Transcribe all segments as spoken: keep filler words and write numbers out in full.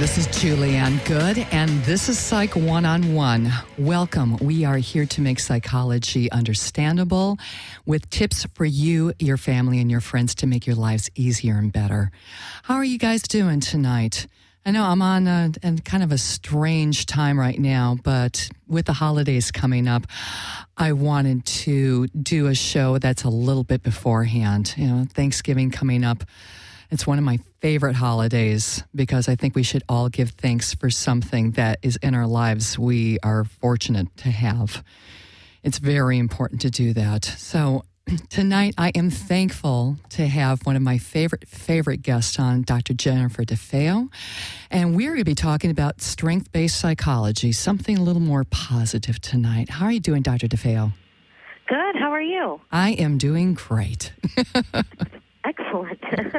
This is Julianne Good, and this is Psych one-on-one. Welcome. We are here to make psychology understandable with tips for you, your family, and your friends to make your lives easier and better. How are you guys doing tonight? I know I'm on a, a kind of a strange time right now, but with the holidays coming up, I wanted to do a show that's a little bit beforehand. You know, Thanksgiving coming up. It's one of my favorite holidays because I think we should all give thanks for something that is in our lives we are fortunate to have. It's very important to do that. So tonight I am thankful to have one of my favorite, favorite guests on, Doctor Jennifer DeFeo. And we're going to be talking about strength-based psychology, something a little more positive tonight. How are you doing, Doctor DeFeo? Good. How are you? I am doing great. Excellent.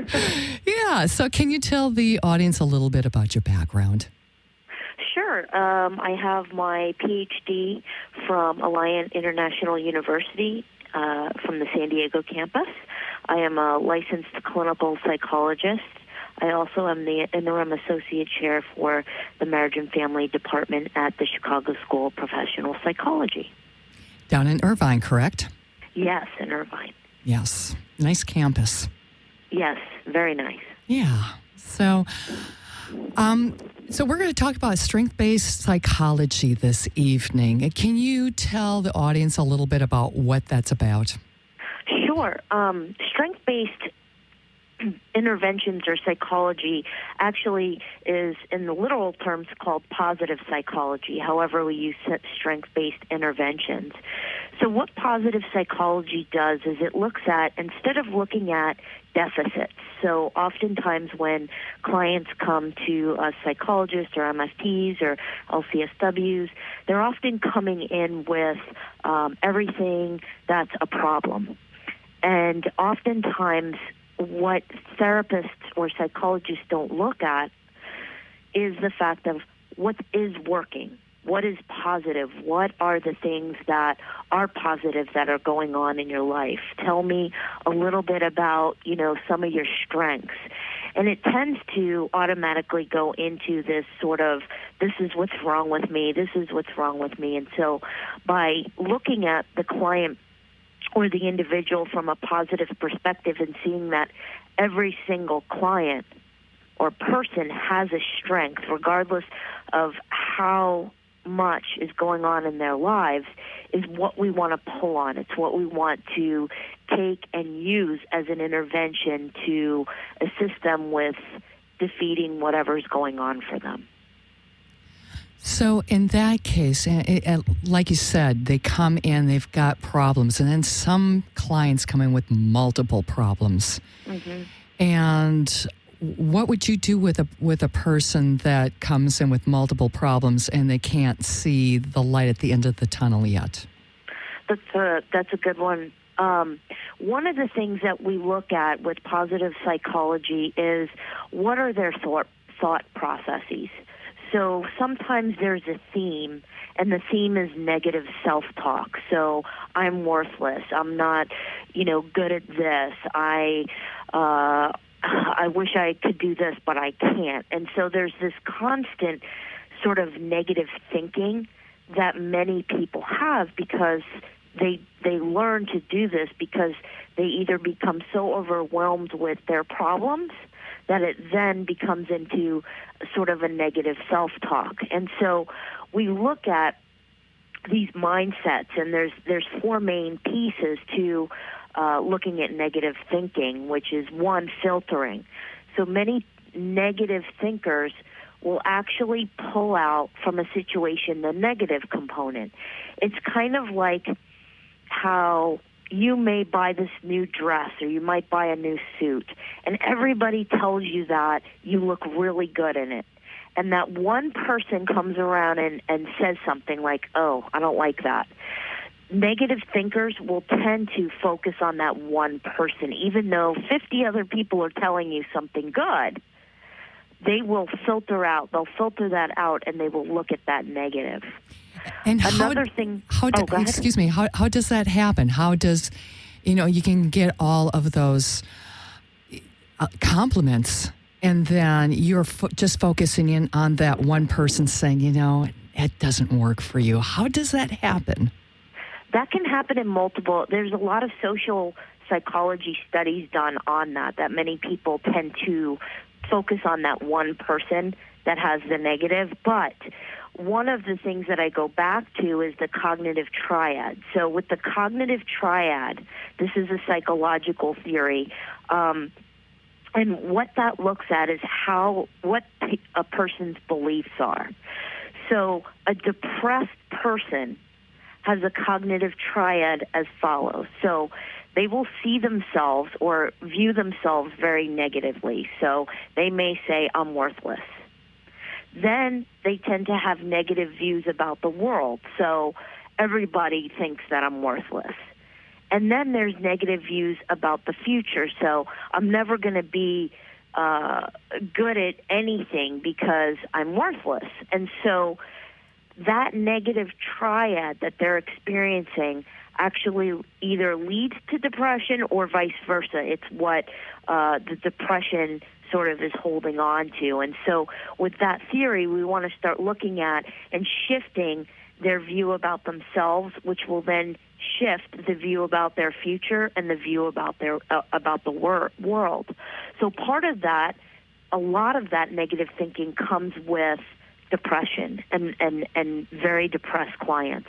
Yeah. So can you tell the audience a little bit about your background? Sure. Um, I have my P H D from Alliant International University uh, from the San Diego campus. I am a licensed clinical psychologist. I also am the interim associate chair for the Marriage and Family Department at the Chicago School of Professional Psychology. Down in Irvine, correct? Yes, in Irvine. Yes. Nice campus. Yes, very nice. Yeah. So, um, so we're going to talk about strength-based psychology this evening. Can you tell the audience a little bit about what that's about? Sure. Um, strength-based interventions or psychology actually is, in the literal terms, called positive psychology. However, we use strength-based interventions. So what positive psychology does is it looks at, instead of looking at deficits, so oftentimes when clients come to a psychologist or M F Ts or L C S Ws, they're often coming in with um, everything that's a problem. And oftentimes what therapists or psychologists don't look at is the fact of what is working. What is positive? What are the things that are positive that are going on in your life? Tell me a little bit about, you know, some of your strengths. And it tends to automatically go into this sort of, this is what's wrong with me, this is what's wrong with me. And so by looking at the client or the individual from a positive perspective and seeing that every single client or person has a strength, regardless of how much is going on in their lives, is what we want to pull on. It's what we want to take and use as an intervention to assist them with defeating whatever's going on for them. So in that case, it, it, like you said, they come in, they've got problems, and then some clients come in with multiple problems. Mm-hmm. And what would you do with a with a person that comes in with multiple problems and they can't see the light at the end of the tunnel yet? That's a, that's a good one. Um, one of the things that we look at with positive psychology is what are their thought thought processes. So sometimes there's a theme, and the theme is negative self-talk. So I'm worthless. I'm not, you know, good at this. I, uh, I wish I could do this, but I can't. And so there's this constant sort of negative thinking that many people have because they they learn to do this because they either become so overwhelmed with their problems that it then becomes into sort of a negative self-talk. And so we look at these mindsets, and there's there's four main pieces to uh, looking at negative thinking, which is one, filtering. So many negative thinkers will actually pull out from a situation the negative component. It's kind of like how you may buy this new dress or you might buy a new suit, and everybody tells you that you look really good in it. And that one person comes around and, and says something like, oh, I don't like that. Negative thinkers will tend to focus on that one person. Even though fifty other people are telling you something good, they will filter out, they'll filter that out, and they will look at that negative. And Another how, thing, how do, oh, excuse me, how how does that happen? How does, you know, you can get all of those uh, compliments, And then you're fo- just focusing in on that one person saying, you know, it doesn't work for you. How does that happen? That can happen in multiple. There's a lot of social psychology studies done on that, that many people tend to focus on that one person that has the negative. But one of the things that I go back to is the cognitive triad. So with the cognitive triad, this is a psychological theory. Um, and what that looks at is how, what a person's beliefs are. So a depressed person has a cognitive triad as follows. So they will see themselves or view themselves very negatively. So they may say, I'm worthless. Then they tend to have negative views about the world. So everybody thinks that I'm worthless. And then there's negative views about the future. So I'm never going to be uh, good at anything because I'm worthless. And so that negative triad that they're experiencing actually either leads to depression or vice versa. It's what uh, the depression sort of is holding on to. And so with that theory, we want to start looking at and shifting their view about themselves, which will then shift the view about their future and the view about their uh, about the wor- world. So part of that, a lot of that negative thinking comes with depression and, and, and very depressed clients.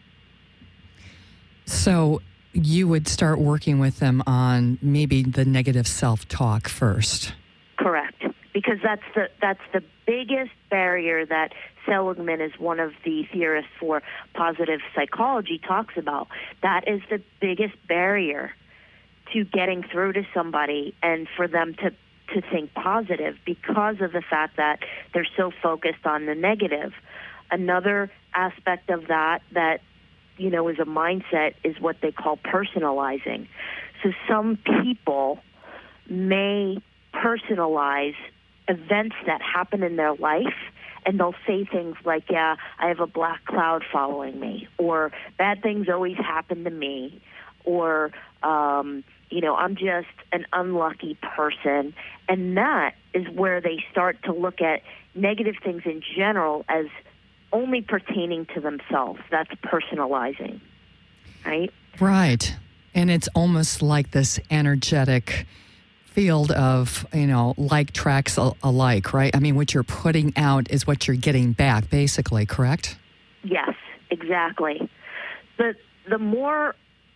So you would start working with them on maybe the negative self-talk first. Correct, because that's the that's the biggest barrier that Seligman is one of the theorists for positive psychology talks about. That is the biggest barrier to getting through to somebody and for them to to think positive because of the fact that they're so focused on the negative. Another aspect of that that, you know, is a mindset is what they call personalizing. So some people may personalize events that happen in their life, and they'll say things like, yeah, I have a black cloud following me, or bad things always happen to me, or, um, you know, I'm just an unlucky person. And that is where they start to look at negative things in general as only pertaining to themselves. That's personalizing, right? Right. And it's almost like this energetic field of, you know, like tracks alike, right? I mean, what you're putting out is what you're getting back, basically, correct? Yes, exactly. The, the more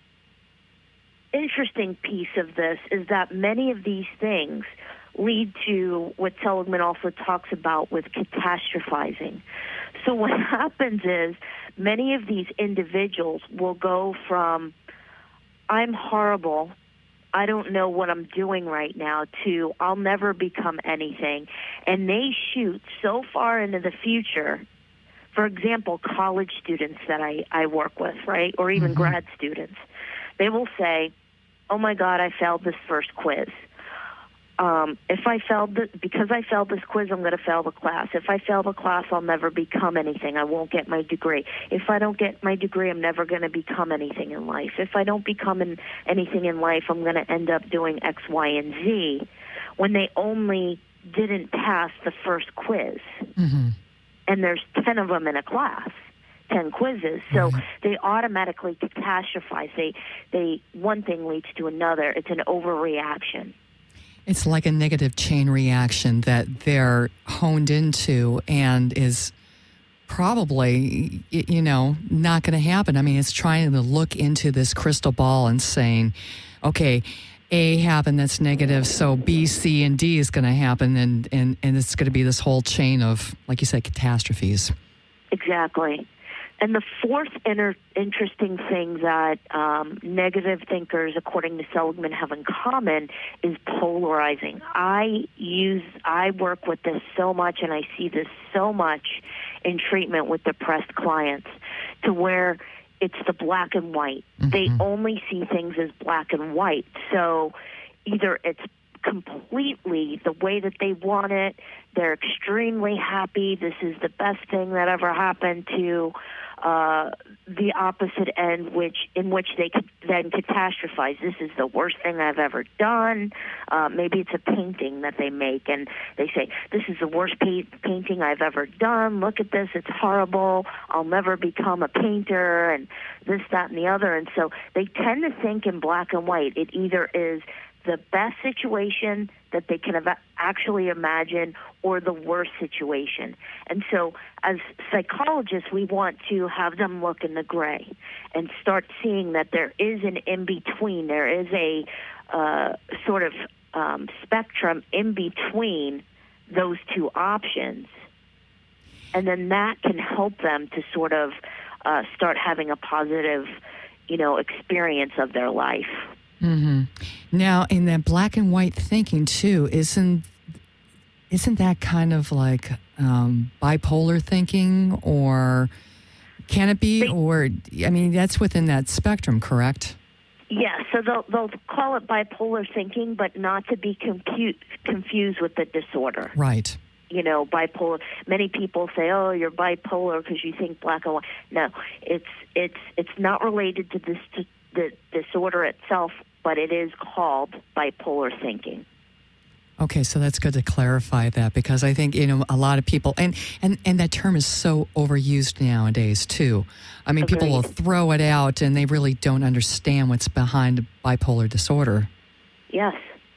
interesting piece of this is that many of these things lead to what Seligman also talks about with catastrophizing. So what happens is many of these individuals will go from, I'm horrible, I don't know what I'm doing right now, to I'll never become anything. And they shoot so far into the future. For example, college students that I, I work with, right, or even mm-hmm. grad students, they will say, oh, my God, I failed this first quiz. Um, if I failed, the, because I failed this quiz, I'm going to fail the class. If I fail the class, I'll never become anything. I won't get my degree. If I don't get my degree, I'm never going to become anything in life. If I don't become in, anything in life, I'm going to end up doing X, Y, and Z, when they only didn't pass the first quiz. Mm-hmm. And there's ten of them in a class. ten quizzes, so right. They automatically catastrophize. They, they, one thing leads to another. It's an overreaction. It's like a negative chain reaction that they're honed into and is probably, you know, not going to happen. I mean, it's trying to look into this crystal ball and saying, okay, A happened, that's negative, so B, C, and D is going to happen, and, and, and it's going to be this whole chain of, like you said, catastrophes. Exactly. And the fourth inter- interesting thing that um, negative thinkers, according to Seligman, have in common is polarizing. I use, I work with this so much, and I see this so much in treatment with depressed clients, to where it's the black and white. Mm-hmm. They only see things as black and white. So either it's completely the way that they want it, they're extremely happy, this is the best thing that ever happened to uh, the opposite end, which in which they could then catastrophize. This is the worst thing I've ever done. Uh, maybe it's a painting that they make, and they say, this is the worst pa- painting I've ever done. Look at this. It's horrible. I'll never become a painter, and this, that, and the other. And so they tend to think in black and white. It either is the best situation that they can have actually imagine or the worst situation. And so as psychologists, we want to have them look in the gray and start seeing that there is an in-between. There is a uh, sort of um, spectrum in between those two options. And then that can help them to sort of uh, start having a positive, you know, experience of their life. Mm-hmm. Now, in that black and white thinking too, isn't isn't that kind of like um, bipolar thinking, or can it be? Or I mean, that's within that spectrum, correct? Yeah. So they'll they'll call it bipolar thinking, but not to be compute, confused with the disorder. Right. You know, bipolar. Many people say, "Oh, you're bipolar because you think black and white." No, it's it's it's not related to this. To, the disorder itself, but it is called bipolar thinking. Okay, so that's good to clarify that, because I think, you know, a lot of people, and, and, and that term is so overused nowadays too. I mean, Agreed. People will throw it out and they really don't understand what's behind bipolar disorder. Yes,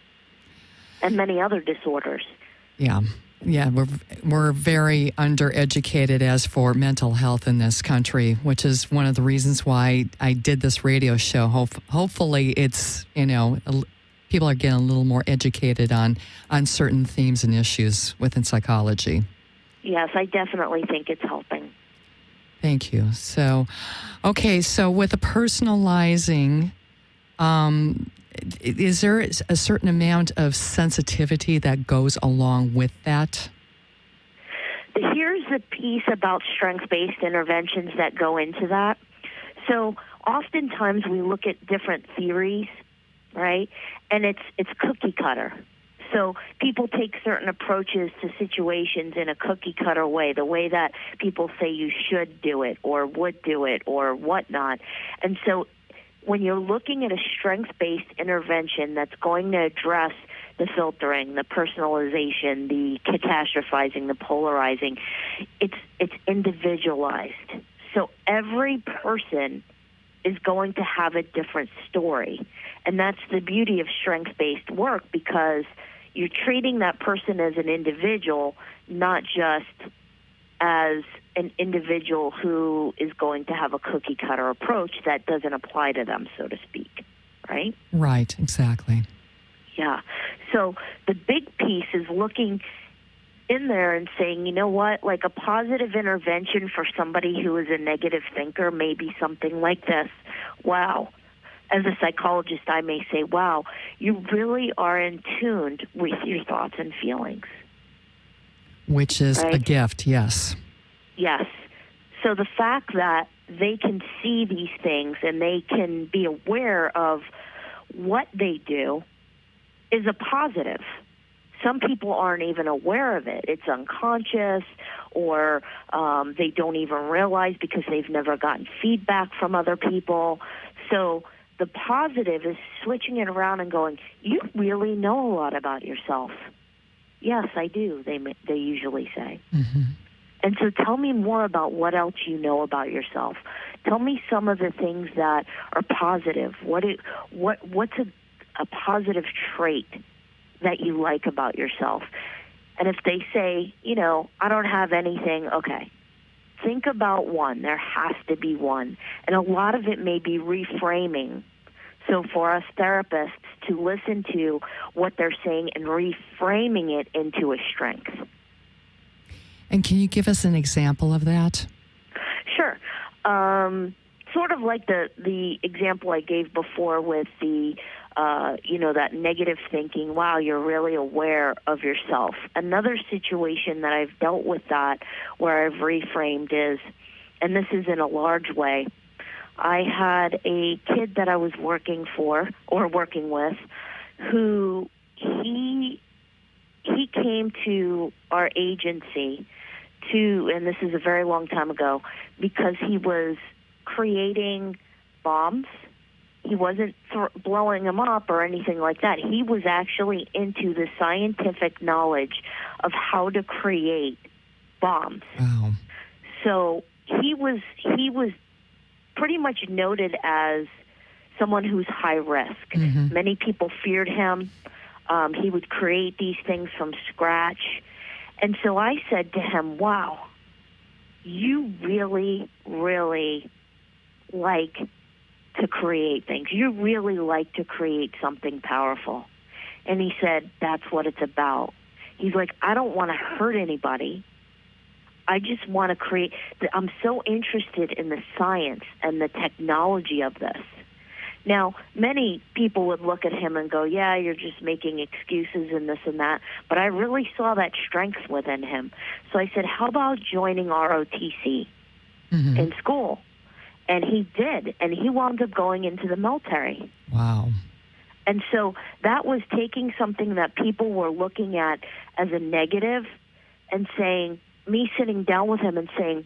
and many other disorders. Yeah. Yeah, we're we're very undereducated as for mental health in this country, which is one of the reasons why I did this radio show. Hope, hopefully it's, you know, people are getting a little more educated on, on certain themes and issues within psychology. Yes, I definitely think it's helping. Thank you. So, okay, so with the personalizing, um, is there a certain amount of sensitivity that goes along with that? Here's the piece about strengths-based interventions that go into that. So oftentimes we look at different theories, right? And it's it's cookie cutter. So people take certain approaches to situations in a cookie cutter way, the way that people say you should do it or would do it or whatnot. And so when you're looking at a strengths-based intervention that's going to address the filtering, the personalization, the catastrophizing, the polarizing, it's it's individualized. So every person is going to have a different story. And that's the beauty of strengths-based work, because you're treating that person as an individual, not just as an individual who is going to have a cookie-cutter approach that doesn't apply to them, so to speak, right? Right, exactly. Yeah. So the big piece is looking in there and saying, you know what, like a positive intervention for somebody who is a negative thinker may be something like this. Wow. As a psychologist, I may say, wow, you really are in tune with your thoughts and feelings. Which is right? a gift, yes. Yes. So the fact that they can see these things and they can be aware of what they do is a positive. Some people aren't even aware of it. It's unconscious, or um, they don't even realize because they've never gotten feedback from other people. So the positive is switching it around and going, you really know a lot about yourself. Yes, I do, they they usually say. Mm-hmm. And so tell me more about what else you know about yourself. Tell me some of the things that are positive. What it, what what's a, a positive trait that you like about yourself? And if they say, you know, I don't have anything, okay, think about one. There has to be one. And a lot of it may be reframing. So for us therapists to listen to what they're saying and reframing it into a strength. And can you give us an example of that? Sure. Um, sort of like the, the example I gave before with the, uh, you know, that negative thinking, wow, you're really aware of yourself. Another situation that I've dealt with that where I've reframed is, and this is in a large way, I had a kid that I was working for or working with who he he came to our agency to, and this is a very long time ago, because he was creating bombs. He wasn't th- blowing them up or anything like that. He was actually into the scientific knowledge of how to create bombs. Wow. So he was he was pretty much noted as someone who's high risk. Mm-hmm. Many people feared him. Um, he would create these things from scratch. And so I said to him, wow, you really, really like to create things. You really like to create something powerful. And he said, that's what it's about. He's like, I don't want to hurt anybody. I just want to create. I'm so interested in the science and the technology of this. Now, many people would look at him and go, yeah, you're just making excuses and this and that. But I really saw that strength within him. So I said, how about joining R O T C mm-hmm. in school? And he did. And he wound up going into the military. Wow. And so that was taking something that people were looking at as a negative and saying, me sitting down with him and saying,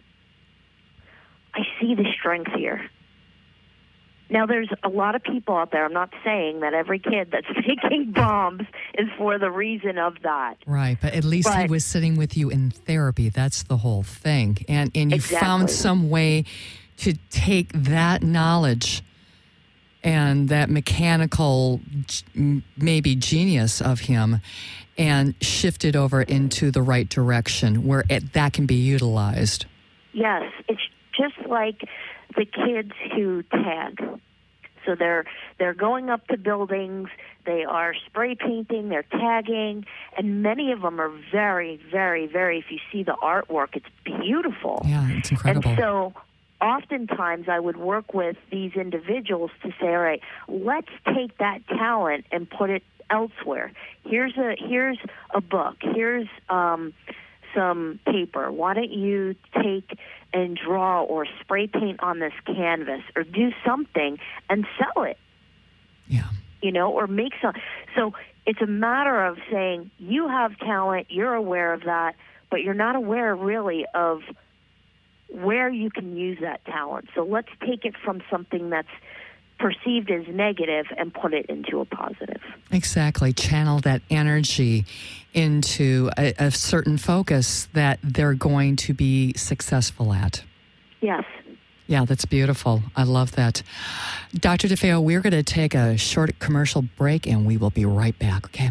I see the strength here. Now, there's a lot of people out there. I'm not saying that every kid that's making bombs is for the reason of that. Right, but at least but, he was sitting with you in therapy. That's the whole thing. And, and you exactly. found some way to take that knowledge and that mechanical, maybe genius of him and shift it over into the right direction where it, that can be utilized. Yes, it's just like the kids who tag. So they're they're going up to buildings, they are spray painting, they're tagging, and many of them are very, very, very, if you see the artwork, it's beautiful. Yeah, it's incredible. And so oftentimes I would work with these individuals to say, all right, let's take that talent and put it elsewhere. Here's a here's a book. Here's um, some paper. Why don't you take and draw or spray paint on this canvas or do something and sell it? Yeah. You know, or make some. So it's a matter of saying you have talent, you're aware of that, but you're not aware really of where you can use that talent. So let's take it from something that's perceived as negative and put it into a positive. Exactly. Channel that energy into a, a certain focus that they're going to be successful at. Yes. Yeah, that's beautiful. I love that. Doctor DeFeo, we're going to take a short commercial break and we will be right back, okay?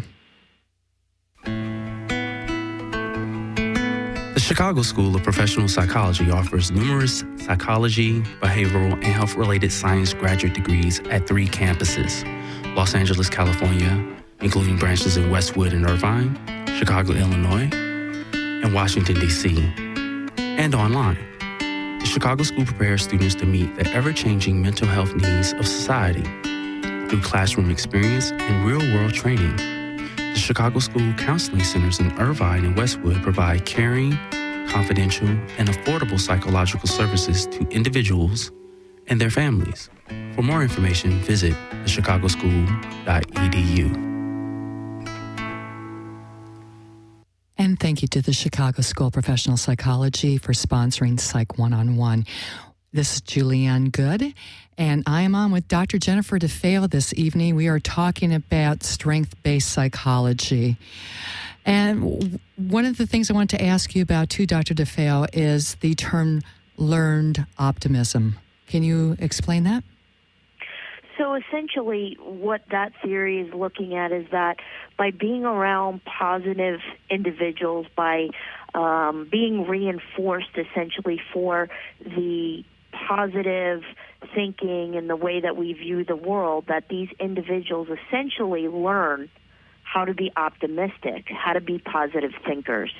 The Chicago School of Professional Psychology offers numerous psychology, behavioral, and health-related science graduate degrees at three campuses: Los Angeles, California, including branches in Westwood and Irvine, Chicago, Illinois, and Washington, D C, and online. The Chicago School prepares students to meet the ever-changing mental health needs of society through classroom experience and real-world training. The Chicago School Counseling Centers in Irvine and Westwood provide caring, confidential, and affordable psychological services to individuals and their families. For more information, visit the chicago school dot e d u. And thank you to the Chicago School of Professional Psychology for sponsoring Psych One-on-One. This is Julianne Good, and I am on with Doctor Jennifer DeFeo this evening. We are talking about strength-based psychology. And one of the things I want to ask you about, too, Doctor DeFeo, is the term learned optimism. Can you explain that? So essentially what that theory is looking at is that by being around positive individuals, by um, being reinforced essentially for the positive thinking and the way that we view the world, that these individuals essentially learn how to be optimistic, how to be positive thinkers.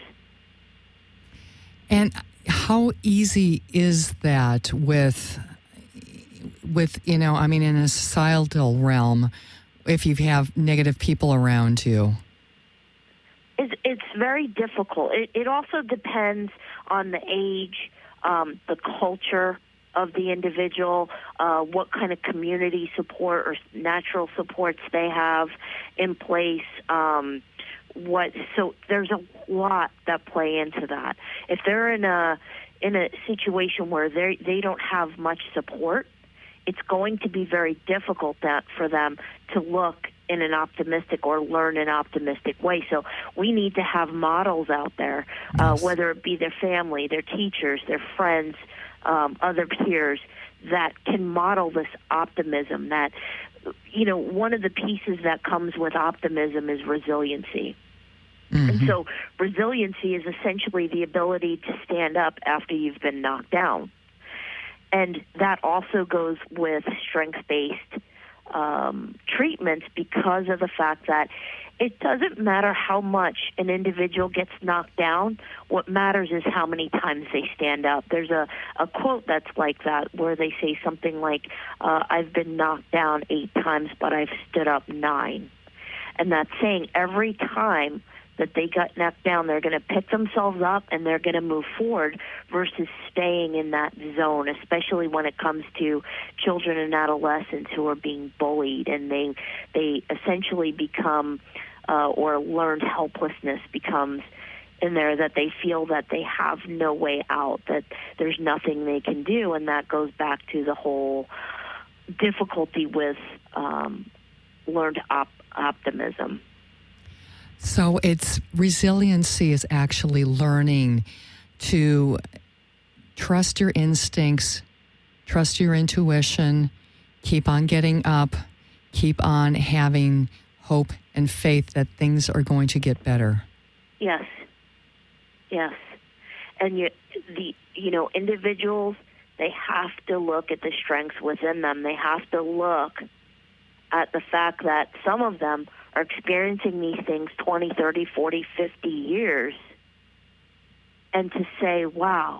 And how easy is that with, with you know, I mean, in a societal realm, if you have negative people around you? It's, it's very difficult. It, it also depends on the age, um, the culture of the individual, uh, what kind of community support or natural supports they have in place, um, what so there's a lot that play into that. If they're in a in a situation where they they don't have much support, it's going to be very difficult that for them to look in an optimistic or learn an optimistic way. So we need to have models out there, uh, whether it be their family, their teachers, their friends, um, other peers, that can model this optimism. That, you know, one of the pieces that comes with optimism is resiliency. Mm-hmm. And so resiliency is essentially the ability to stand up after you've been knocked down. And that also goes with strength-based um, treatments because of the fact that it doesn't matter how much an individual gets knocked down. What matters is how many times they stand up. There's a, a quote that's like that where they say something like, uh, I've been knocked down eight times, but I've stood up nine. And that's saying every time that they got knocked down, they're going to pick themselves up and they're going to move forward versus staying in that zone, especially when it comes to children and adolescents who are being bullied and they they essentially become uh, or learned helplessness becomes in there, that they feel that they have no way out, that there's nothing they can do, and that goes back to the whole difficulty with um, learned op- optimism. So it's resiliency is actually learning to trust your instincts, trust your intuition, keep on getting up, keep on having hope and faith that things are going to get better. Yes. Yes. And you, the you know, individuals, they have to look at the strengths within them. They have to look at the fact that some of them are experiencing these things twenty, thirty, forty, fifty years, and to say, wow,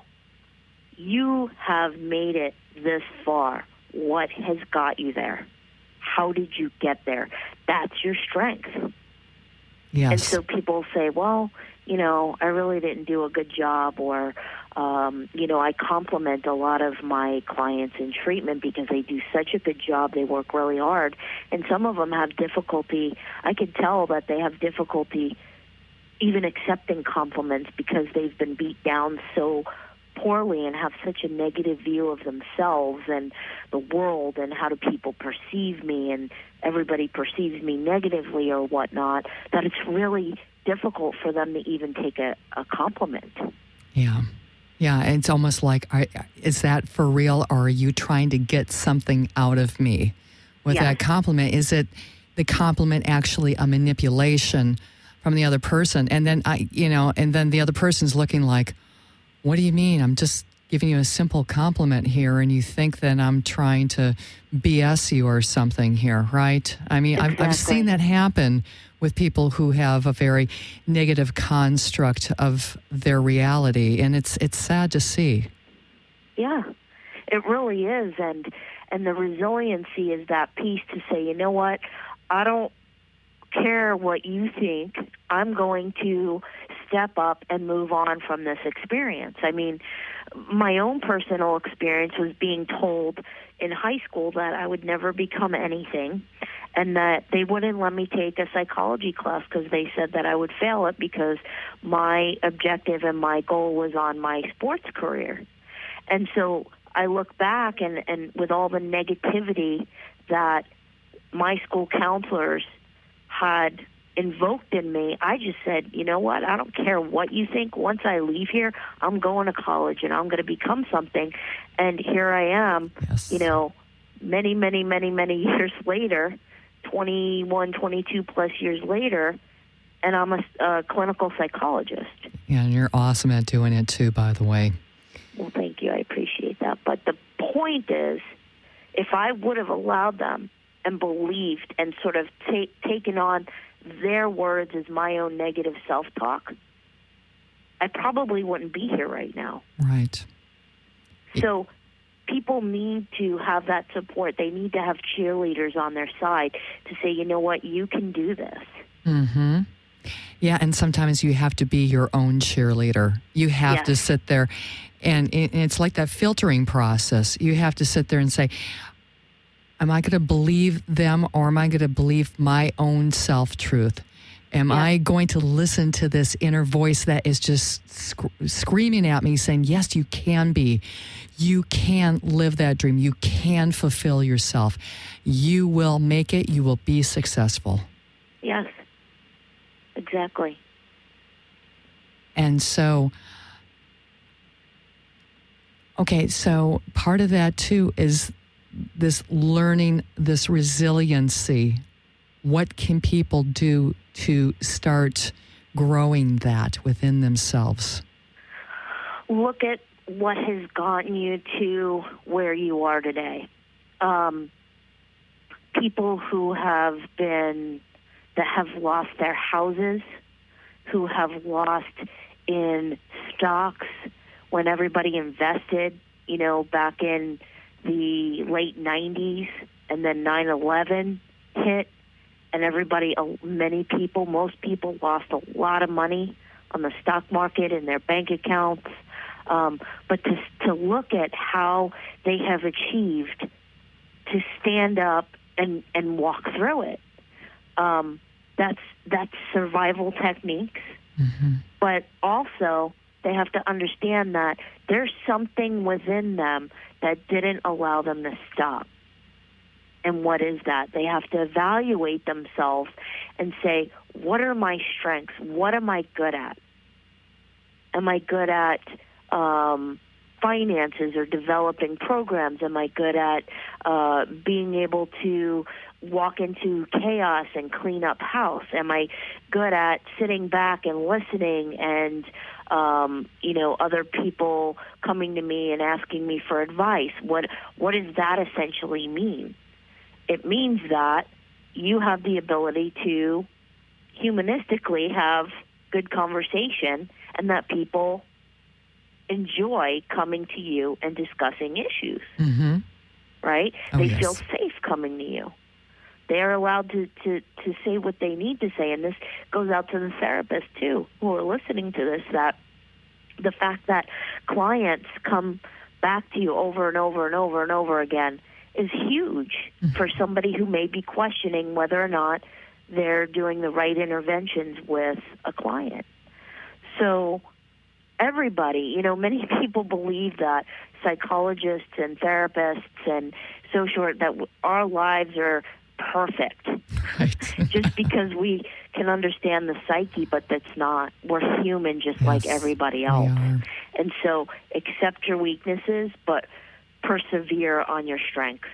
you have made it this far. What has got you there? How did you get there? That's your strength. Yes. And so people say, well, you know, I really didn't do a good job, or, um, you know, I compliment a lot of my clients in treatment because they do such a good job. They work really hard. And some of them have difficulty. I could tell that they have difficulty even accepting compliments because they've been beat down so poorly and have such a negative view of themselves and the world and how do people perceive me, and everybody perceives me negatively or whatnot, that it's really difficult for them to even take a, a compliment. Yeah. Yeah, it's almost like, are, is that for real, or are you trying to get something out of me with yes. that compliment? Is it the compliment actually a manipulation from the other person? And then, I, you know, and then the other person's looking like, what do you mean? I'm just giving you a simple compliment here, and you think that I'm trying to B S you or something here, right? I mean, exactly. I've, I've seen that happen with people who have a very negative construct of their reality, and it's it's sad to see. Yeah, it really is, and and the resiliency is that piece to say, you know what, I don't care what you think. I'm going to step up and move on from this experience. I mean, my own personal experience was being told in high school that I would never become anything, and that they wouldn't let me take a psychology class because they said that I would fail it because my objective and my goal was on my sports career. And so I look back, and, and with all the negativity that my school counselors had invoked in me, I just said, you know what, I don't care what you think. Once I leave here, I'm going to college and I'm going to become something. And here I am, yes. you know, many, many, many, many years later, twenty-one, twenty-two plus years later, and I'm a, a clinical psychologist. Yeah, and you're awesome at doing it too, by the way. Well, thank you. I appreciate that. But the point is, if I would have allowed them and believed and sort of ta- taken on their words as my own negative self-talk, I probably wouldn't be here right now. Right. So people need to have that support. They need to have cheerleaders on their side to say, you know what, you can do this. Mm-hmm. Yeah, and sometimes you have to be your own cheerleader. You have yes. to sit there, and it's like that filtering process. You have to sit there and say, am I going to believe them, or am I going to believe my own self-truth? Am Yeah. I going to listen to this inner voice that is just sc- screaming at me saying, yes, you can be. You can live that dream. You can fulfill yourself. You will make it. You will be successful. Yes, exactly. And so, okay, so part of that too is this learning, this resiliency. What can people do to start growing that within themselves? Look at what has gotten you to where you are today. Um, people who have been, that have lost their houses, who have lost in stocks when everybody invested, you know, back in the late nineties, and then nine eleven hit, and everybody, many people, most people lost a lot of money on the stock market and their bank accounts. Um, but to, to look at how they have achieved to stand up and, and walk through it, um, that's that's survival techniques. Mm-hmm. But also, they have to understand that there's something within them that didn't allow them to stop. And what is that? They have to evaluate themselves and say, what are my strengths? What am I good at? Am I good at um, finances or developing programs? Am I good at uh, being able to walk into chaos and clean up house? Am I good at sitting back and listening and, um, you know, other people coming to me and asking me for advice? What what does that essentially mean? It means that you have the ability to humanistically have good conversation and that people enjoy coming to you and discussing issues, Mm-hmm. right? Oh, they yes. feel safe coming to you. They're allowed to, to, to say what they need to say, and this goes out to the therapists, too, who are listening to this, that the fact that clients come back to you over and over and over and over again is huge Mm-hmm. for somebody who may be questioning whether or not they're doing the right interventions with a client. So everybody, you know, many people believe that psychologists and therapists and social, that w- our lives are perfect Right. just because we can understand the psyche, but that's not. We're human just like Yes, everybody we else. are. And so accept your weaknesses, but persevere on your strengths.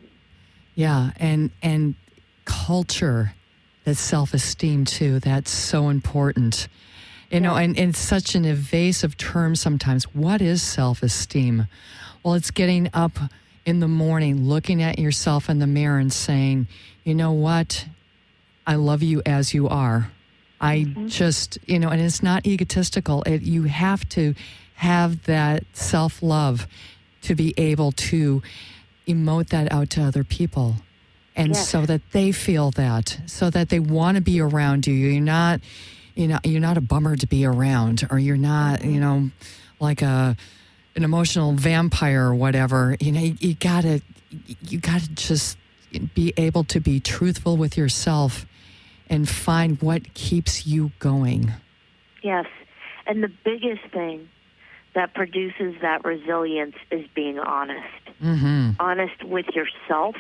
Yeah, and and culture, that self-esteem too, that's so important. You know, Yeah. and, and it's such an evasive term sometimes. What is self-esteem? Well, it's getting up in the morning, looking at yourself in the mirror and saying, you know what? I love you as you are. I Mm-hmm. just, you know, and it's not egotistical. It, you have to have that self-love to be able to emote that out to other people. And Yes. so that they feel that, so that they want to be around you. You're not, you know, you're not a bummer to be around, or you're not, you know, like a an emotional vampire or whatever. You know, you, you gotta, you gotta just be able to be truthful with yourself and find what keeps you going. Yes. And the biggest thing that produces that resilience is being honest. Mm-hmm. Honest with yourself,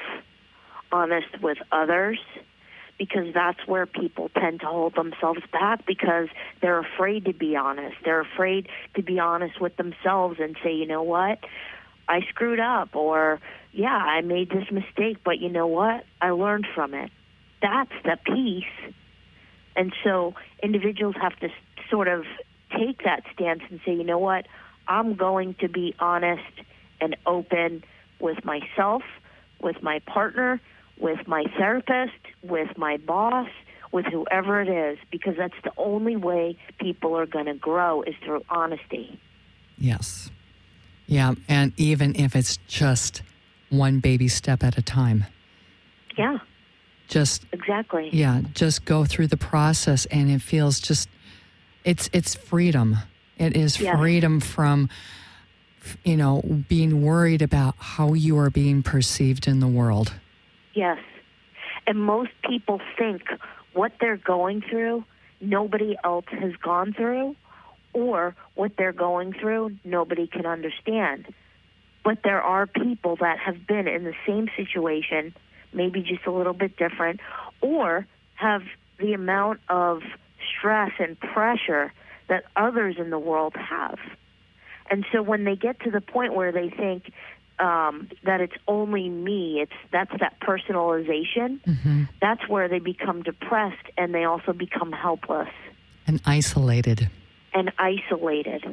honest with others, because that's where people tend to hold themselves back because they're afraid to be honest. They're afraid to be honest with themselves and say, you know what, I screwed up, or, yeah, I made this mistake, but you know what, I learned from it. That's the piece. And so individuals have to sort of take that stance and say, you know what, I'm going to be honest and open with myself, with my partner, with my therapist, with my boss, with whoever it is, because that's the only way people are going to grow is through honesty. Yes. Yeah, and even if it's just one baby step at a time. Yeah, Just exactly. Yeah, just go through the process, and it feels just, it's it's freedom. It is Yes. freedom from, you know, being worried about how you are being perceived in the world. Yes. And most people think what they're going through nobody else has gone through, or what they're going through, nobody can understand. But there are people that have been in the same situation, maybe just a little bit different, or have the amount of stress and pressure that others in the world have. And so when they get to the point where they think um, that it's only me, it's that's that personalization, mm-hmm. that's where they become depressed, and they also become helpless. And isolated. And isolated.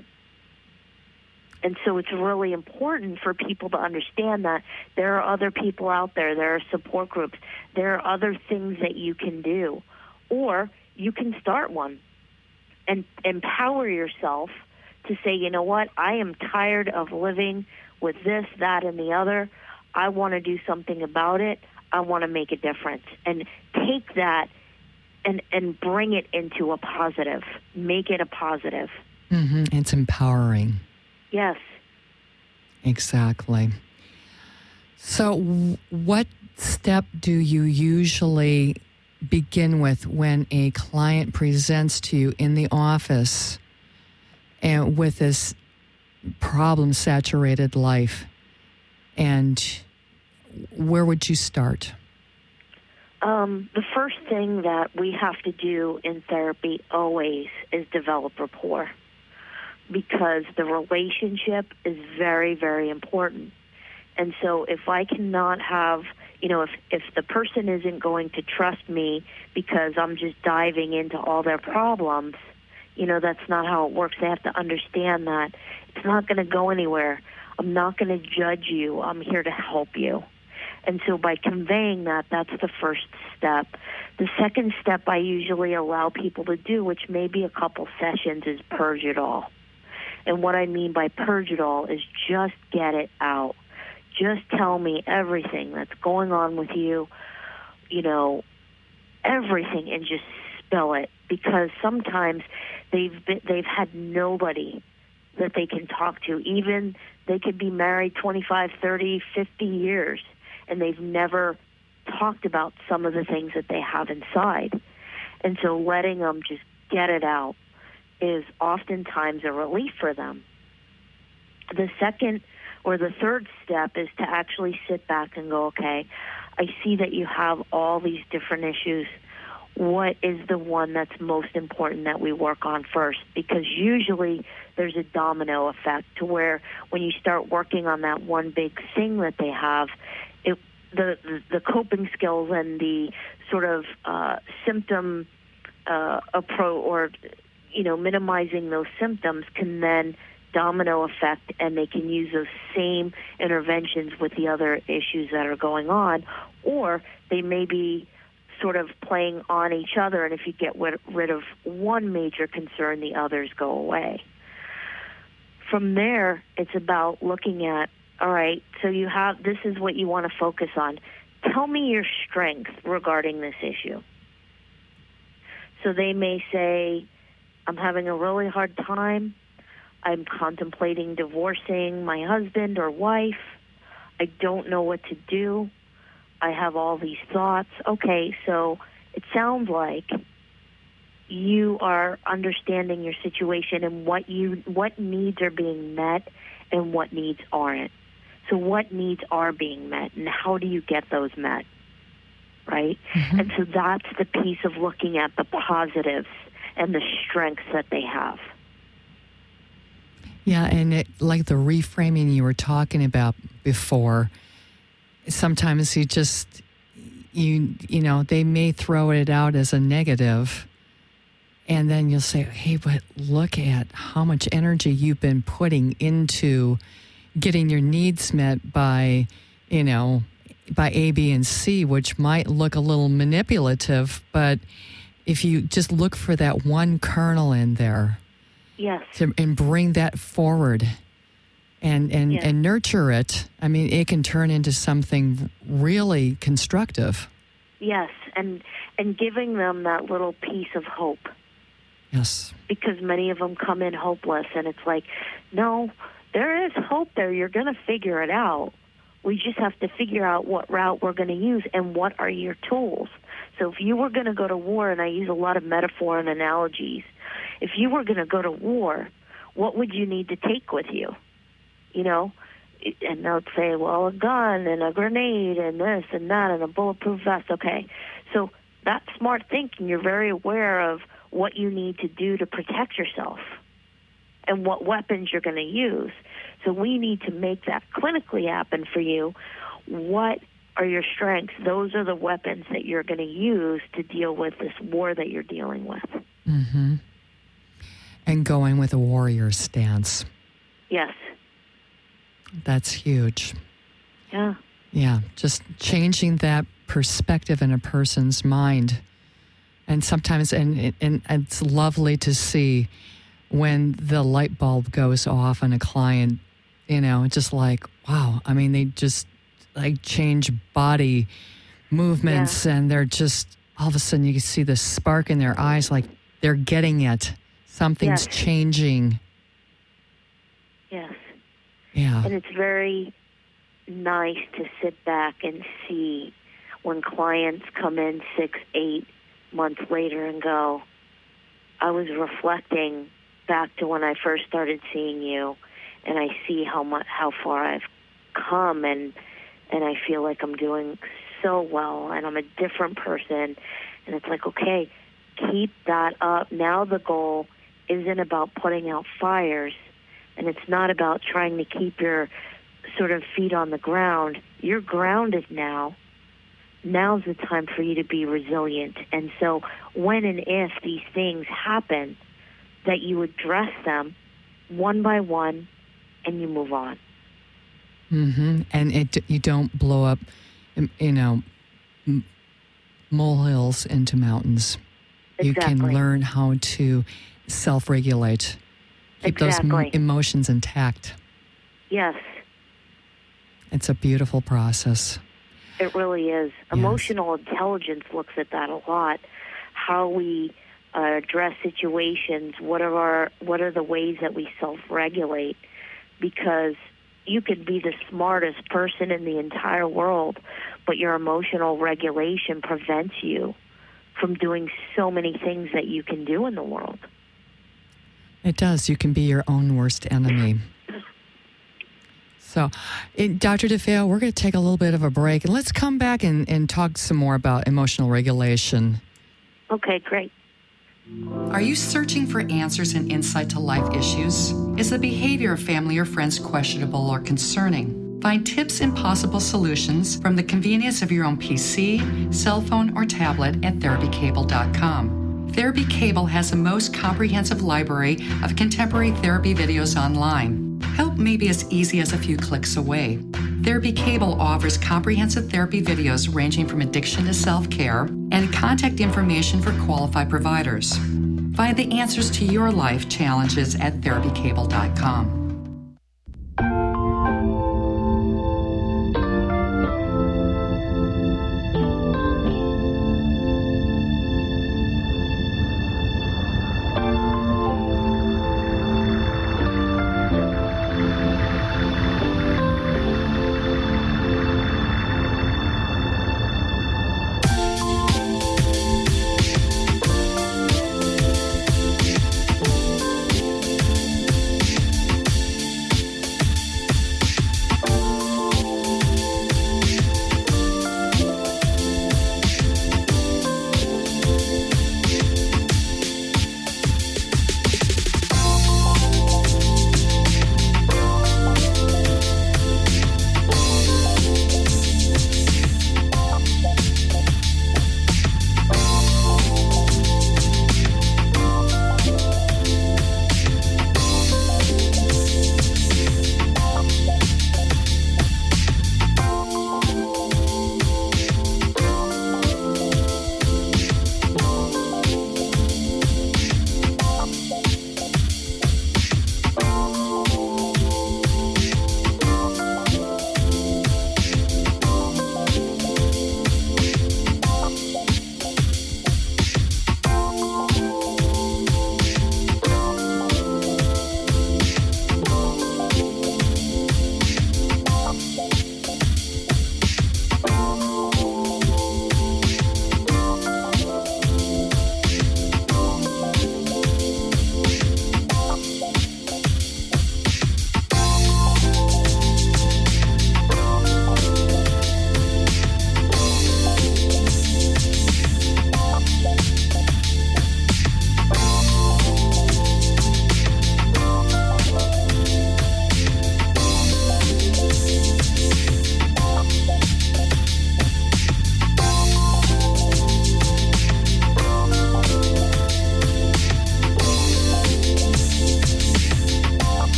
And so it's really important for people to understand that there are other people out there, there are support groups, there are other things that you can do. Or you can start one and empower yourself to say, you know what, I am tired of living with this, that, and the other. I want to do something about it. I want to make a difference. And take that and, and bring it into a positive. Make it a positive. Mm-hmm. It's empowering. Yes. Exactly. So w- what step do you usually begin with when a client presents to you in the office and with this problem-saturated life? And where would you start? Um, the first thing that we have to do in therapy always is develop rapport, because the relationship is very, very important. And so if I cannot have, you know, if, if the person isn't going to trust me because I'm just diving into all their problems, you know, that's not how it works. They have to understand that it's not going to go anywhere. I'm not going to judge you. I'm here to help you. And so by conveying that, that's the first step. The second step I usually allow people to do, which may be a couple sessions, is purge it all. And what I mean by purge it all is just get it out. Just tell me everything that's going on with you, you know, everything, and just spill it. Because sometimes they've been, they've had nobody that they can talk to. Even they could be married twenty-five, thirty, fifty years, and they've never talked about some of the things that they have inside. And so letting them just get it out is oftentimes a relief for them. The second or the third step is to actually sit back and go, okay, I see that you have all these different issues. What is the one that's most important that we work on first? Because usually there's a domino effect to where when you start working on that one big thing that they have, it, the, the, the coping skills and the sort of uh, symptom uh, approach, or you know, minimizing those symptoms, can then domino effect, and they can use those same interventions with the other issues that are going on, or they may be sort of playing on each other, and if you get rid of one major concern, the others go away. From there, it's about looking at, all right, so you have, this is what you want to focus on. Tell me your strength regarding this issue. So they may say, I'm having a really hard time. I'm contemplating divorcing my husband or wife. I don't know what to do. I have all these thoughts. Okay, so it sounds like you are understanding your situation and what you what needs are being met and what needs aren't. So what needs are being met, and how do you get those met, right? Mm-hmm. And so that's the piece of looking at the positives and the strengths that they have. Yeah, and it, like the reframing you were talking about before, sometimes you just, you you know, they may throw it out as a negative, and then you'll say, hey, but look at how much energy you've been putting into getting your needs met by, you know, by A, B, and C, which might look a little manipulative, but if you just look for that one kernel in there, yes, to, and bring that forward and and, yes. and nurture it, I mean, it can turn into something really constructive. Yes, and and giving them that little piece of hope. Yes. Because many of them come in hopeless, and it's like, no, there is hope there. You're going to figure it out. We just have to figure out what route we're going to use and what are your tools. So if you were going to go to war, and I use a lot of metaphor and analogies, if you were going to go to war, what would you need to take with you? You know, and they'll say, well, a gun and a grenade and this and that and a bulletproof vest. Okay, so that's smart thinking. You're very aware of what you need to do to protect yourself and what weapons you're going to use. So we need to make that clinically happen for you. What are your strengths? Those are the weapons that you're going to use to deal with this war that you're dealing with. Mm-hmm. And going with a warrior stance. Yes. That's huge. Yeah. Yeah, just changing that perspective in a person's mind. And sometimes, and, and it's lovely to see when the light bulb goes off on a client, you know, just like, wow. I mean, they just like change body movements, yeah. and they're just, all of a sudden you can see the spark in their eyes, like they're getting it. Something's yes. changing. Yes. Yeah. And it's very nice to sit back and see when clients come in six, eight months later and go, I was reflecting back to when I first started seeing you, and I see how much, how far I've come, and and I feel like I'm doing so well, and I'm a different person. And it's like, okay, keep that up. Now the goal isn't about putting out fires, and it's not about trying to keep your sort of feet on the ground. You're grounded now. Now's the time for you to be resilient. And so when and if these things happen, that you address them one by one and you move on. Mm-hmm. And it, you don't blow up, you know, molehills into mountains. Exactly. You can learn how to self-regulate, keep exactly. those m- emotions intact. Yes. It's a beautiful process. It really is. Yes. Emotional intelligence looks at that a lot. How we uh, address situations. What are our, what are the ways that we self-regulate? Because you could be the smartest person in the entire world, but your emotional regulation prevents you from doing so many things that you can do in the world. It does. You can be your own worst enemy. So, it, Doctor DeFeo, we're going to take a little bit of a break, and let's come back and, and talk some more about emotional regulation. Okay, great. Are you searching for answers and insight to life issues? Is the behavior of family or friends questionable or concerning? Find tips and possible solutions from the convenience of your own P C, cell phone, or tablet at therapy cable dot com. Therapy Cable has the most comprehensive library of contemporary therapy videos online. Help may be as easy as a few clicks away. Therapy Cable offers comprehensive therapy videos ranging from addiction to self-care and contact information for qualified providers. Find the answers to your life challenges at therapy cable dot com.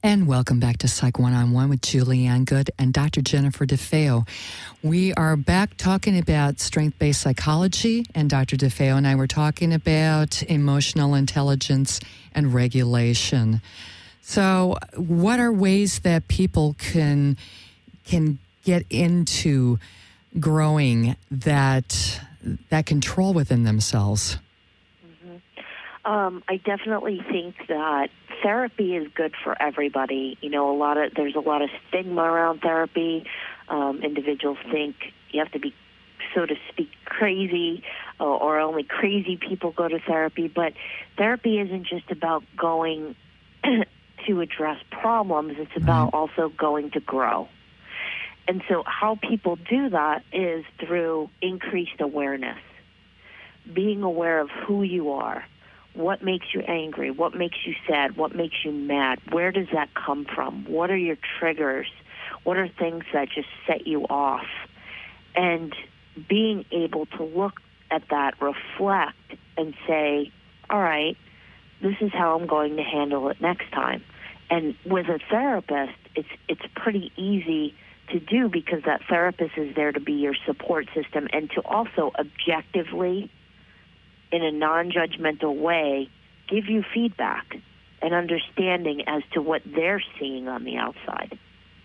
And welcome back to Psych One-on-One with Julianne Good and Doctor Jennifer DeFeo. We are back talking about strength-based psychology, and Doctor DeFeo and I were talking about emotional intelligence and regulation. So what are ways that people can can get into growing that that control within themselves? Mm-hmm. Um, I definitely think that therapy is good for everybody. You know, a lot of there's a lot of stigma around therapy. Um, individuals think you have to be, so to speak, crazy, uh, or only crazy people go to therapy. But therapy isn't just about going to address problems. It's about Right. also going to grow. And so how people do that is through increased awareness, being aware of who you are. What makes you angry? What makes you sad? What makes you mad? Where does that come from? What are your triggers? What are things that just set you off? And being able to look at that, reflect, and say, all right, this is how I'm going to handle it next time. And with a therapist, it's it's pretty easy to do because that therapist is there to be your support system and to also objectively, in a non-judgmental way, give you feedback and understanding as to what they're seeing on the outside.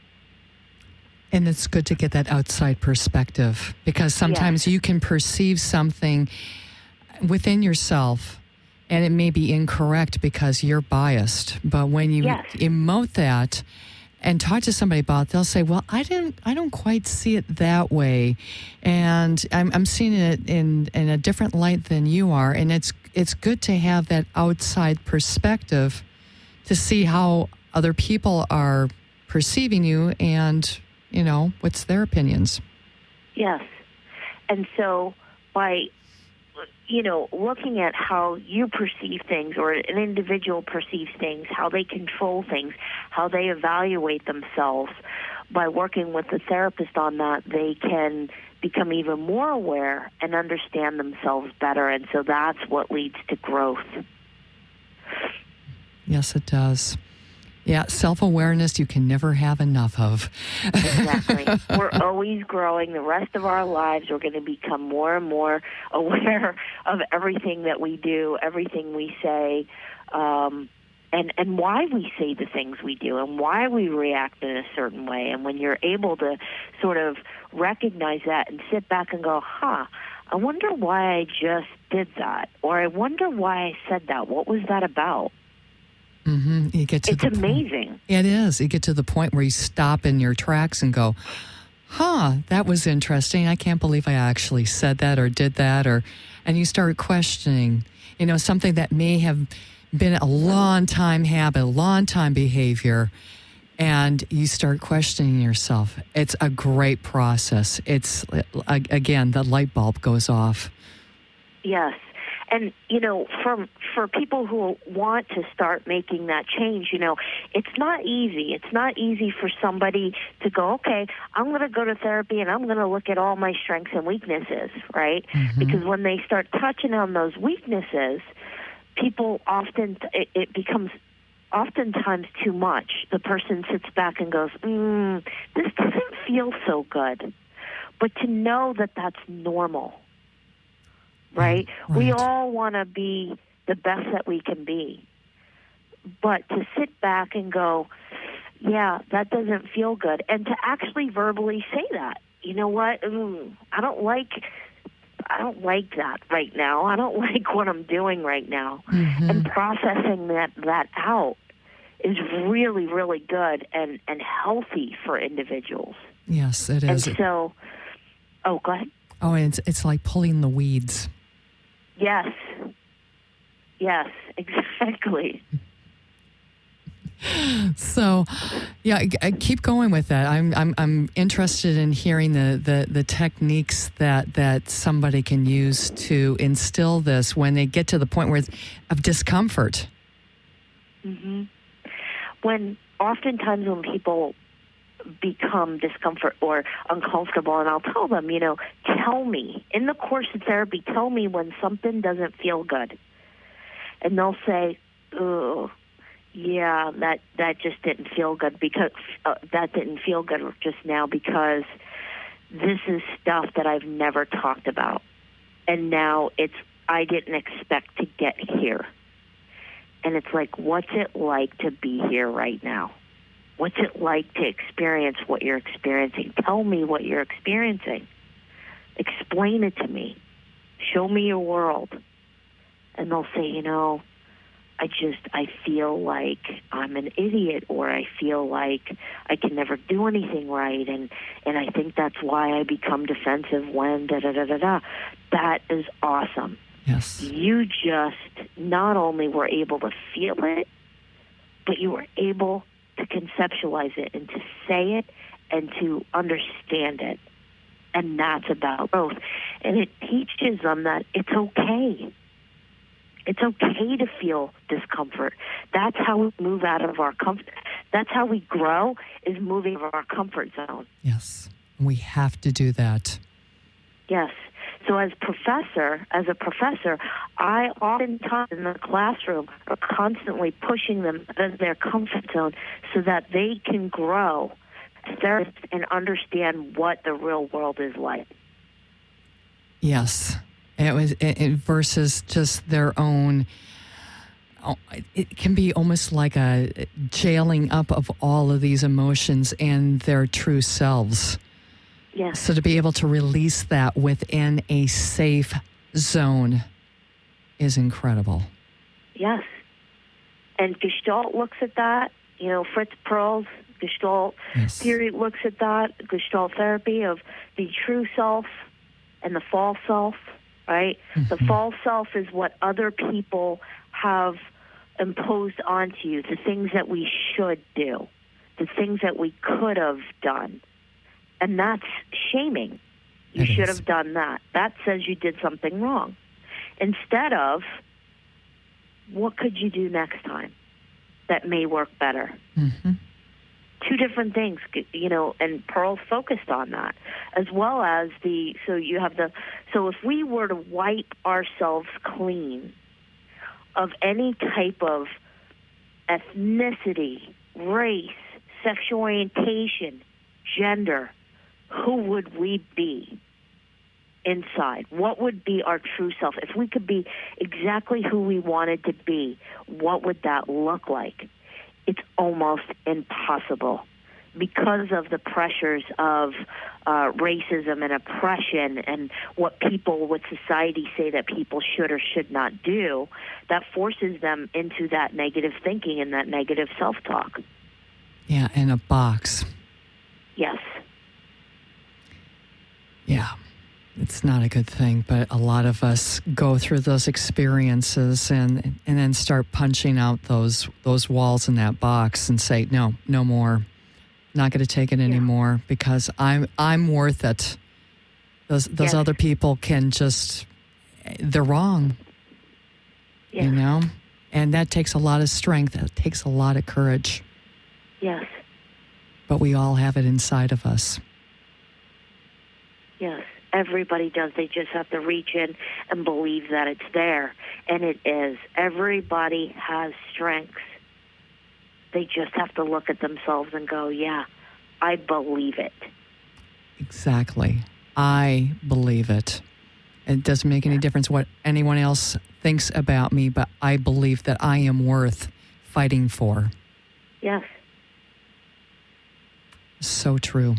And it's good to get that outside perspective because sometimes Yes. you can perceive something within yourself and it may be incorrect because you're biased. But when you Yes. emote that and talk to somebody about it, they'll say, well, I didn't, I don't quite see it that way. And I'm, I'm seeing it in, in a different light than you are. And it's, it's good to have that outside perspective to see how other people are perceiving you and, you know, what's their opinions. Yes. And so by, you know, looking at how you perceive things or an individual perceives things, how they control things, how they evaluate themselves, by working with the therapist on that, they can become even more aware and understand themselves better. And so that's what leads to growth. Yes, it does. Yeah, self-awareness you can never have enough of. Exactly. We're always growing. The rest of our lives, we're going to become more and more aware of everything that we do, everything we say, um, and, and why we say the things we do and why we react in a certain way. And when you're able to sort of recognize that and sit back and go, huh, I wonder why I just did that, or I wonder why I said that. What was that about? Mm-hmm. You get to It's the amazing. Point. It is. You get to the point where you stop in your tracks and go, huh, that was interesting. I can't believe I actually said that or did that. Or, and you start questioning, you know, something that may have been a long time habit, a long time behavior, and you start questioning yourself. It's a great process. It's, again, the light bulb goes off. Yes. And, you know, for, for people who want to start making that change, you know, it's not easy. It's not easy for somebody to go, okay, I'm going to go to therapy and I'm going to look at all my strengths and weaknesses, right? Mm-hmm. Because when they start touching on those weaknesses, people often, it, it becomes oftentimes too much. The person sits back and goes, mm, this doesn't feel so good. But to know that that's normal. Right? Right. We all want to be the best that we can be. But to sit back and go, yeah, that doesn't feel good. And to actually verbally say that, you know what? Mm, I don't like I don't like that right now. I don't like what I'm doing right now. Mm-hmm. And processing that, that out is really, really good and, and healthy for individuals. Yes, it is. And so, oh, go ahead. Oh, and it's, it's like pulling the weeds. Yes. Yes, exactly. So, yeah, I, I keep going with that. I'm I'm I'm interested in hearing the, the, the techniques that, that somebody can use to instill this when they get to the point where it's of discomfort. Mm-hmm. When oftentimes when people become discomfort or uncomfortable, and I'll tell them, you know, tell me in the course of therapy, tell me when something doesn't feel good, and they'll say, "Oh, yeah, that that just didn't feel good because uh, that didn't feel good just now because this is stuff that I've never talked about, and now it's I didn't expect to get here, and it's like, what's it like to be here right now? What's it like to experience what you're experiencing? Tell me what you're experiencing. Explain it to me. Show me your world. And they'll say, you know, I just, I feel like I'm an idiot, or I feel like I can never do anything right, and, and I think that's why I become defensive when da-da-da-da-da. That is awesome. Yes. You just not only were able to feel it, but you were able to conceptualize it and to say it and to understand it. And that's about growth. And it teaches them that it's okay. It's okay to feel discomfort. That's how we move out of our comfort. That's how we grow, is moving out of our comfort zone. Yes. We have to do that. Yes. So as professor, as a professor, I oftentimes in the classroom are constantly pushing them out of their comfort zone so that they can grow and understand what the real world is like. Yes. It was it, it versus just their own. It can be almost like a jailing up of all of these emotions and their true selves. Yes. So to be able to release that within a safe zone is incredible. Yes. And Gestalt looks at that. You know, Fritz Perls' Gestalt yes. theory looks at that. Gestalt therapy of the true self and the false self. Right? Mm-hmm. The false self is what other people have imposed onto you, the things that we should do, the things that we could have done. And that's shaming. You it should is. have done that. That says you did something wrong. Instead of, what could you do next time that may work better? Mm-hmm. Two different things, you know, and Pearl focused on that, as well as the, so you have the, so if we were to wipe ourselves clean of any type of ethnicity, race, sexual orientation, gender, who would we be inside? What would be our true self? If we could be exactly who we wanted to be, what would that look like? It's almost impossible because of the pressures of uh, racism and oppression and what people, what society say that people should or should not do. That forces them into that negative thinking and that negative self-talk. Yeah, in a box. Yes. Yeah. It's not a good thing, but a lot of us go through those experiences and and then start punching out those those walls in that box and say, no, no more. Not going to take it yeah. anymore because I'm I'm worth it. Those those yes. other people can just, they're wrong. Yes. You know? And that takes a lot of strength. That takes a lot of courage. Yes. But we all have it inside of us. Yes. Everybody does. They just have to reach in and believe that it's there. And it is. Everybody has strengths. They just have to look at themselves and go, yeah, I believe it. Exactly. I believe it. It doesn't make any difference what anyone else thinks about me, but I believe that I am worth fighting for. Yes. So true.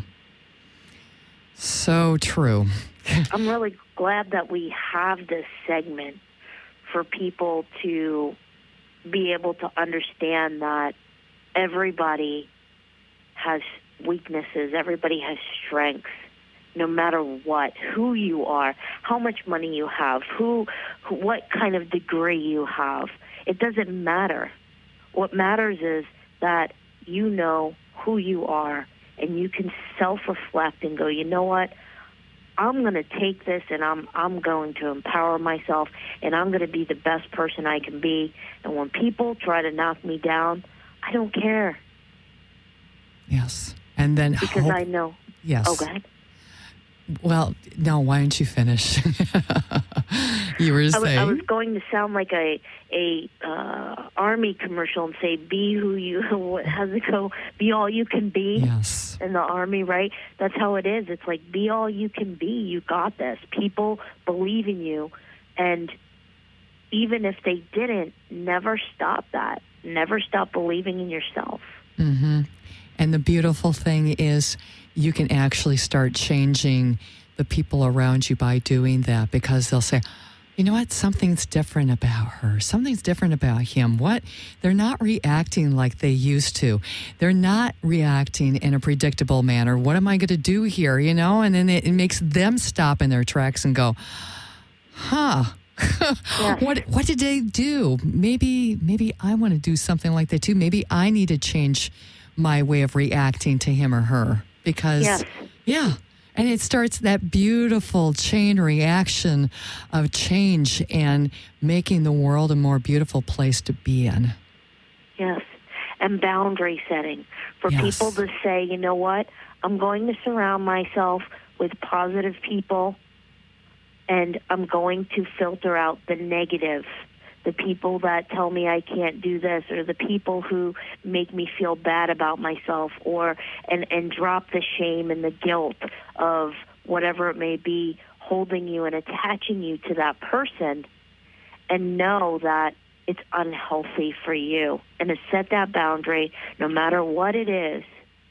So true. I'm really glad that we have this segment for people to be able to understand that everybody has weaknesses, everybody has strengths, no matter what, who you are, how much money you have, who, who what kind of degree you have. It doesn't matter. What matters is that you know who you are and you can self-reflect and go, you know what? I'm going to take this and I'm I'm going to empower myself and I'm going to be the best person I can be. And when people try to knock me down, I don't care. Yes. And then because hope, I know. Yes. Oh, go ahead. Well, no, why don't you finish? You were I, saying? w- I was going to sound like a a uh, army commercial and say, "Be who you." How's it go? Be all you can be. Yes. In the army, right? That's how it is. It's like, be all you can be. You got this. People believe in you, and even if they didn't, never stop that. Never stop believing in yourself. Mm-hmm. And the beautiful thing is, you can actually start changing the people around you by doing that, because they'll say, you know what, something's different about her. Something's different about him. What? They're not reacting like they used to. They're not reacting in a predictable manner. What am I going to do here? You know, and then it, it makes them stop in their tracks and go, huh. Yes. What what did they do? Maybe maybe I want to do something like that too. Maybe I need to change my way of reacting to him or her, because Yes. yeah. And it starts that beautiful chain reaction of change and making the world a more beautiful place to be in. Yes. And boundary setting for Yes. people to say, you know what, I'm going to surround myself with positive people, and I'm going to filter out the negative, the people that tell me I can't do this, or the people who make me feel bad about myself, or and, and drop the shame and the guilt of whatever it may be holding you and attaching you to that person, and know that it's unhealthy for you, and to set that boundary no matter what it is,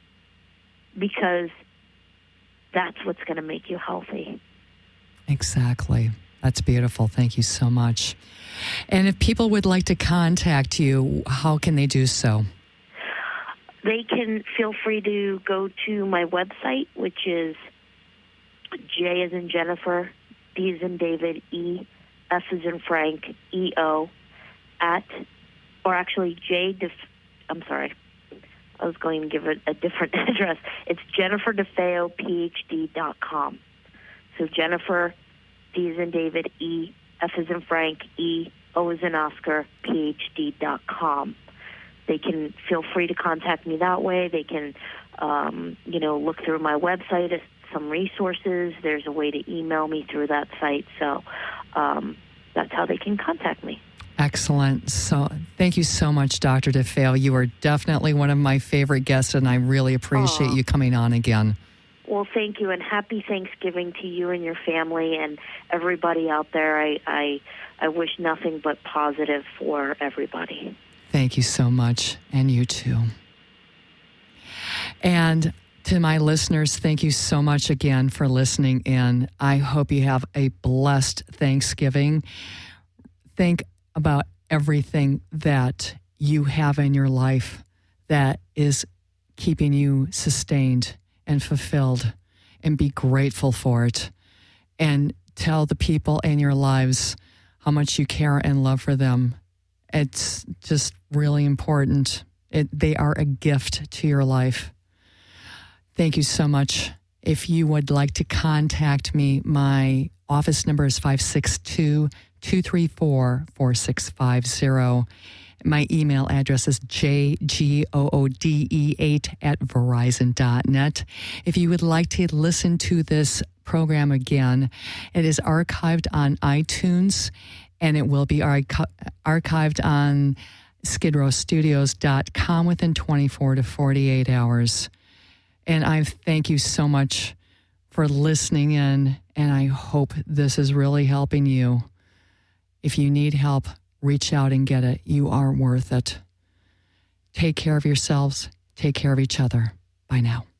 because that's what's going to make you healthy. Exactly. That's beautiful. Thank you so much. And if people would like to contact you, how can they do so? They can feel free to go to my website, which is J as in Jennifer, D as in David, E, F as in Frank, E O, at, or actually J, Def, I'm sorry, I was going to give it a different address. It's Jennifer DeFeo, P H D dot com. So Jennifer, D as in David, E, F as in Frank, E, O as in Oscar, P H D dot com. They can feel free to contact me that way. They can, um, you know, look through my website, some resources. There's a way to email me through that site. So um, that's how they can contact me. Excellent. So thank you so much, Doctor DeFeo. You are definitely one of my favorite guests, and I really appreciate Aww. you coming on again. Well, thank you, and happy Thanksgiving to you and your family and everybody out there. I, I, I wish nothing but positive for everybody. Thank you so much, and you too. And to my listeners, thank you so much again for listening in. I hope you have a blessed Thanksgiving. Think about everything that you have in your life that is keeping you sustained and fulfilled, and be grateful for it. And tell the people in your lives how much you care and love for them. It's just really important. It, they are a gift to your life. Thank you so much. If you would like to contact me, my office number is five six two, two three four, four six five zero. My email address is j g o o d e eight at verizon dot net. If you would like to listen to this program again, it is archived on iTunes, and it will be archi- archived on skid row studios dot com within twenty-four to forty-eight hours. And I thank you so much for listening in, and I hope this is really helping you. If you need help, reach out and get it. You are worth it. Take care of yourselves. Take care of each other. Bye now.